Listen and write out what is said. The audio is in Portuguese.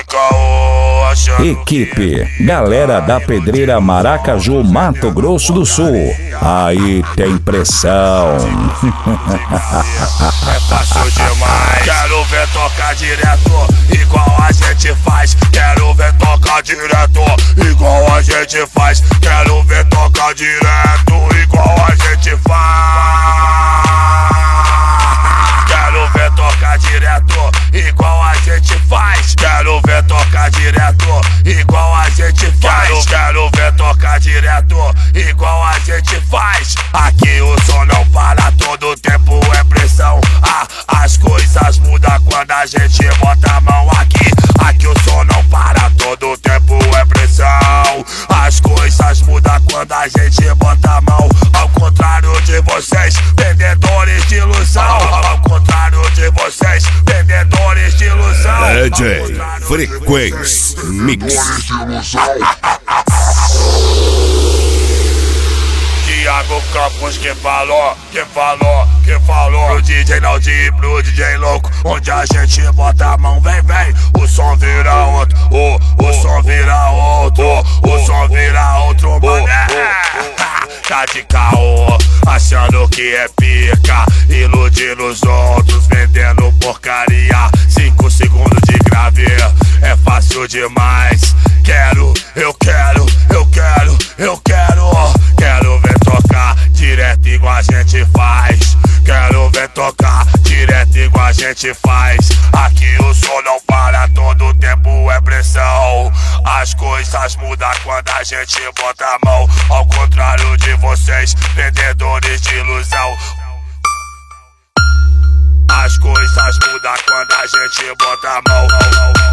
de caô, achando Equipe Galera da Pedreira Maracaju, Mato Grosso do Sul. Aí tem pressão. é fácil demais. Quero ver tocar direto, igual a gente faz. Quero ver tocar direto, igual a gente faz. Quero ver tocar direto, igual a gente faz. Quero ver tocar direto, igual a gente faz. Quero ver tocar direto, igual a gente faz. Quero ver tocar direto, igual a gente faz. Aqui o som não para, todo tempo é pressão. As coisas mudam quando a gente bota a mão aqui. Aqui o som não para, todo tempo é pressão. As coisas mudam quando a gente bota a mão. Ao contrário de vocês, vendedores de ilusão. Ao contrário de vocês, vendedores de ilusão. DJ Frequência Mix. Thiago Campos que falou pro DJ Naldi, pro DJ louco, onde a gente bota a mão, vem, o som vira outro, o som vira outro, o som vira outro, mané. Tá de caô, achando que é pica, iludindo os outros, vendendo porcaria. 5 segundos de grave, é fácil demais. Quero ver tocar direto igual a gente faz. Quero ver tocar direto igual a gente faz. Aqui o som não para, todo tempo é pressão. As coisas mudam quando a gente bota a mão. Ao contrário de vocês, vendedores de ilusão. As coisas mudam quando a gente bota a mão.